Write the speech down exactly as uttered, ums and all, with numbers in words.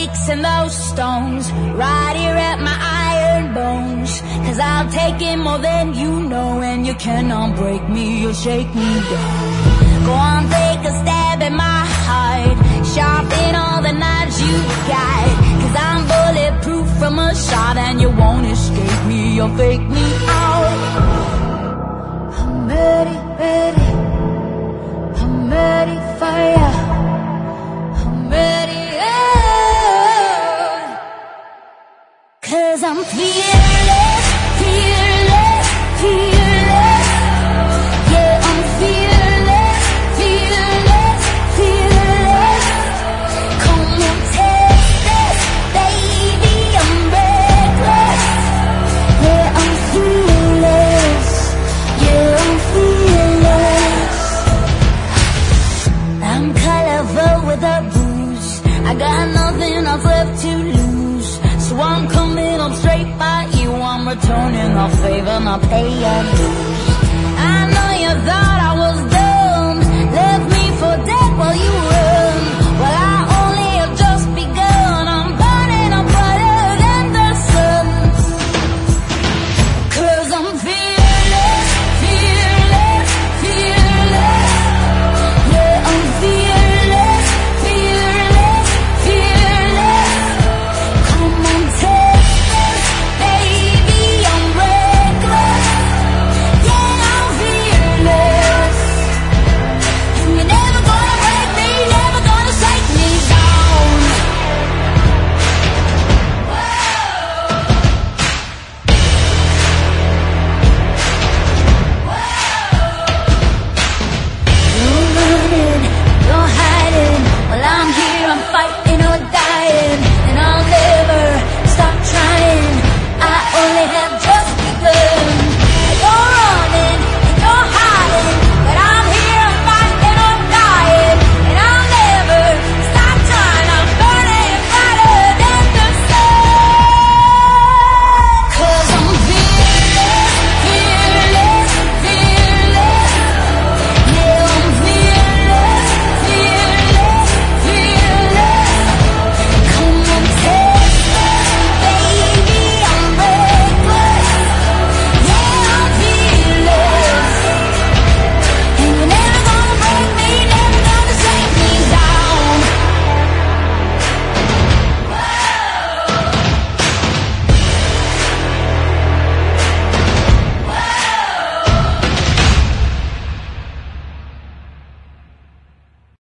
sticks and those stones right here at my iron bones. Cause I'll take it more than you know, and you cannot break me or shake me down. Go on, take a stab at my heart, sharpen all the knives you got. Cause I'm bulletproof from a shot, and you won't escape me or fake me out. I'm ready, ready, I'm ready for ya. I'm ready, yeah. Cause I'm fearless, fearless, fearless. Yeah, I'm fearless, fearless, fearless. Come on, taste it, baby, I'm reckless. Yeah, I'm fearless, yeah, I'm fearless. I'm colorful with a bruise, I got nothing else left to lose. So I'm coming up straight by you, I'm returning the favor, not paying dues.